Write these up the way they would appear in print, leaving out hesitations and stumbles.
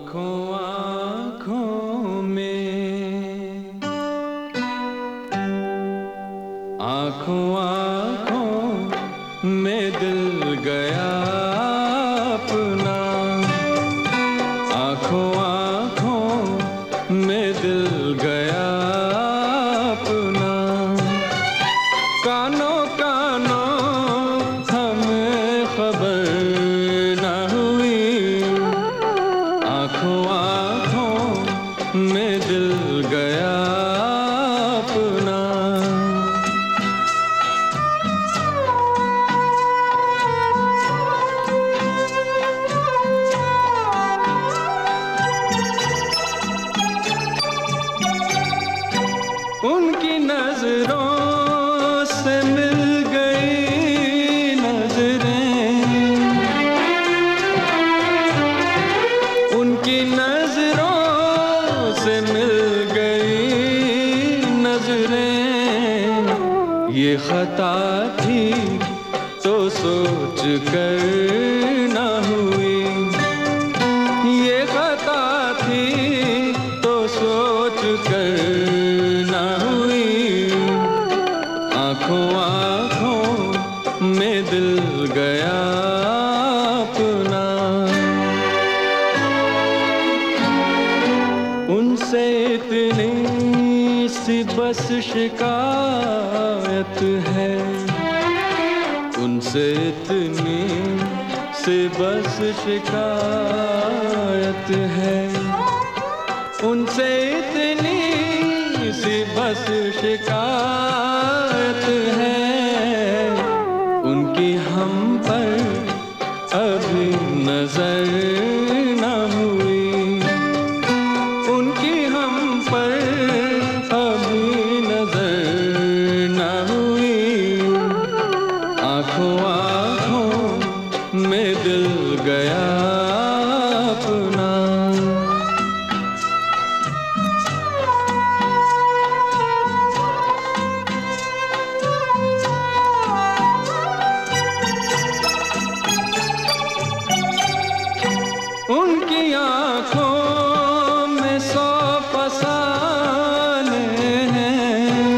आँखों आँखों में, आँखों आँखों में दिल गया अपना। आँखों आँखों में दिल गया अपना। कानों कानों हमें खबर न हुई। आँखों आँखों में दिल गया अपना। उनकी नजरों से मिल गई नजरें, उनकी नजरों से मिल गई नजरें। ये खता थी तो सोच कर न हुई। ये खता थी तो सोच कर न हुई। आँखों आँखों में दिल गया अपना। उनसे इतनी सी बस शिकायत है, उनसे इतनी सी बस शिकायत है। उनसे इतनी सी बस शिकायत है। उनकी हम पर अभी नजर न हुई। उनकी हम पर अभी नजर न हुई। आँखों आँखों में दिल गया अपना। उनकी आँखों में 100 फसाने हैं।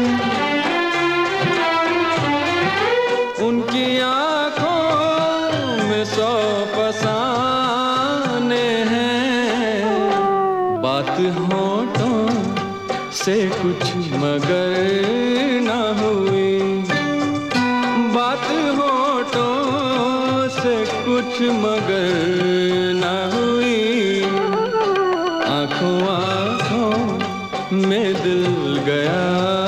उनकी आँखों में 100 फसाने हैं। बात होठों से कुछ मगर न हुई। बात होठों से कुछ मगर न हुई। आँखों आँखों में दिल गया